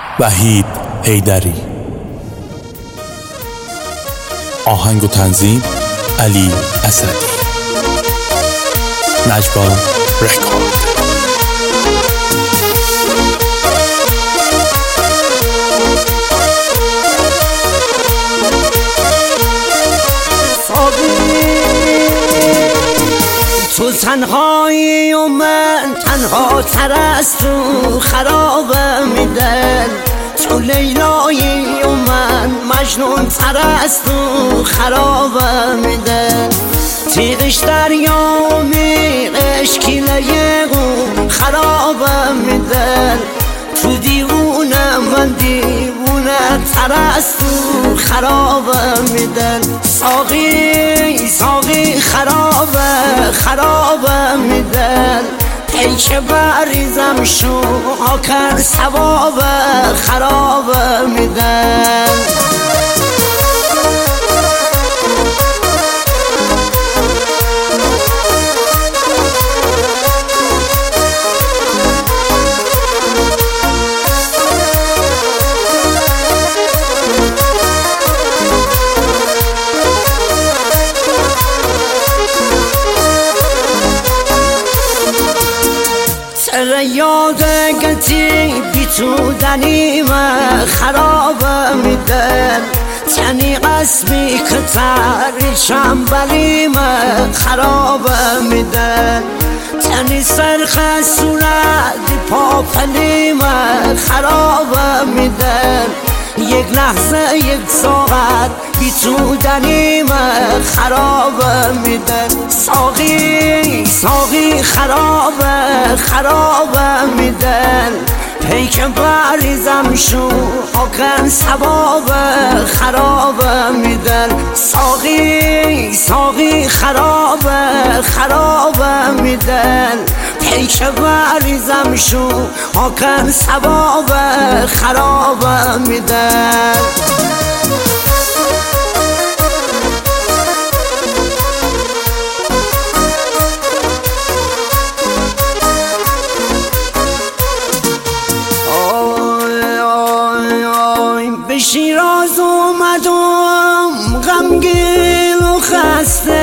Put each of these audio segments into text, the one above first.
وحید حیدری. آهنگ و تنظیم علی اسدی. نجبا رکورد. تو تنهایی و من تنها تر از تو خرابم میدن، تو لیلایی و من مجنون تر از تو خرابم میدن، تیغش دریا و میغش کیله غون خرابم میدن، تو دیوونه من دیوونه تر از تو خرابم میدن، ساقی ساقی خرابم میدن، پیک بریزم شو آکر ثواب خرابم میدن. یاد گتی بی تو دنیم خرابم میدن، تنی قسمی که تری چنبلیم خرابم میدن، تنی سرخ صورت پاپلیم خرابم میدن، یک لحظه یک ساعت بی تو دنیم خرابم میدن، ساقی ساقی خرابم میدن، پیک بریزم شو آکن ثواب خرابم میدن، ساقی ساقی خرابم میدن، پیک بریزم شو آکن ثواب خرابم میدن. به شیراز اومدم غمگین و خسته،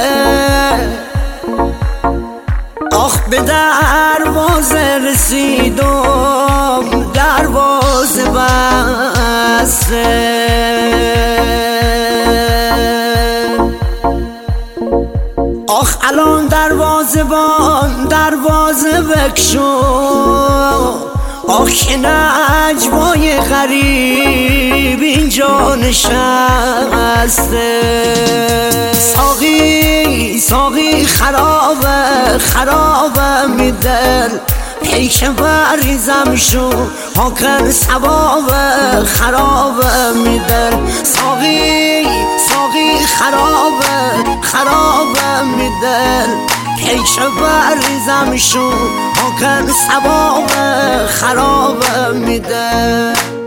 آخ به دروازه رسیدم دروازه بسته، آخ الان دروازه بکشو، آخ که نجوای غریب اینجا نشسته، ساقی ساقی خرابم میدن، پیش بریزم شو آکن ثواب خرابم میدن، ساقی ساقی خرابم میدن، پیش بریزم شو آکن ثواب خرابم میدن.